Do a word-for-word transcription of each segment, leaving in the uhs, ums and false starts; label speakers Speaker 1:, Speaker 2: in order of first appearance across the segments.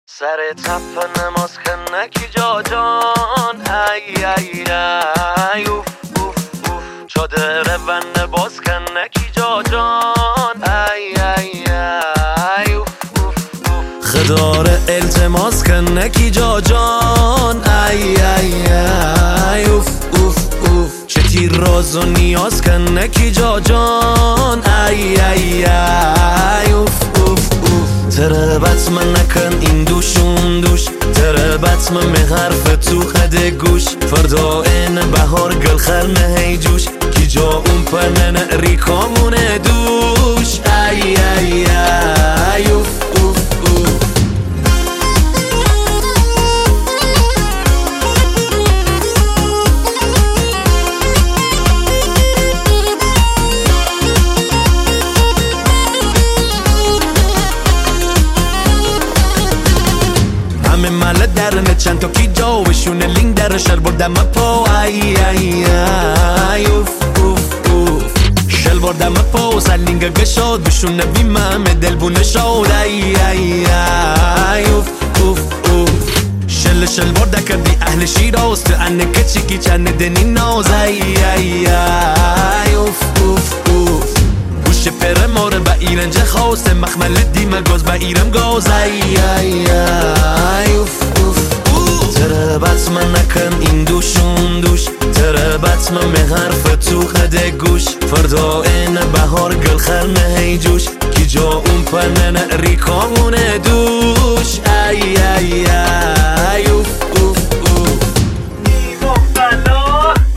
Speaker 1: سر تپ نماز کنکی جا جان ای ای ای اوف اوف اوف چادر ون باز کنکی جا جان ای ای ای اوف اوف اوف خدار التماس کنکی جا جان ای ای ای اوف اوف اوف چه تیر راز و نیاز کنکی جا جان ای ای ای اوف اوف اوف تربت من نکن این دوشون دوش تربت من به حرف تو خد گوش فردا این بهار گل خرمه هی جوش کی جا اون پنن ریکامونه دوش ای ای ای اوف اوف اوف همه مال درنه چند تا کی جا وشونه لینگ در شل بردم پا ای ای ای اوف اوف اوف شل بردم پا سلینگ گشاد بشونه بیمم دل بونه شاد ای ای ای اوف اوف اوف شل شل برده کردی اهل شیراز تو انه کچی کی چند دنی ناز ای ای ای اوف اوف اوف گوش پر ماره با ایرنج خواست مخمل دیمه گاز با ایرم گاز ای ای ای اوف اوف اوف تربت من نکن این دوشون دوش تربت من به حرف تو خد گوش فردا این بهار گل خرمه هی جوش کی جا اون پنن ریکامونه دوش ای ای ای اوف اوف اوف ایوه بلا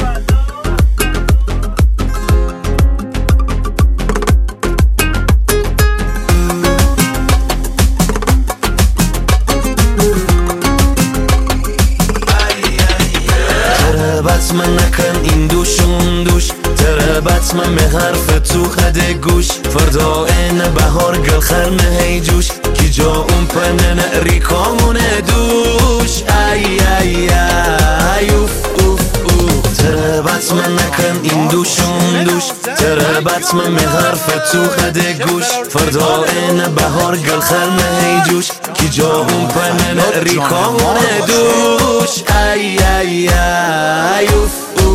Speaker 1: تربت من نکن این دوشون دوش تربت من به حرف تو خد گوش فردا این بهار گل خرمه هی جوش کی جا اون پنن ریکامونه دوش ای ای ای اوف اوف اوف تربت من نکن این دوشون دوش تربت من به حرف تو خد گوش فردا این بهار گل خرمه هی جوش کی جا اون پنن ریکامونه دوش ای ای ای اوف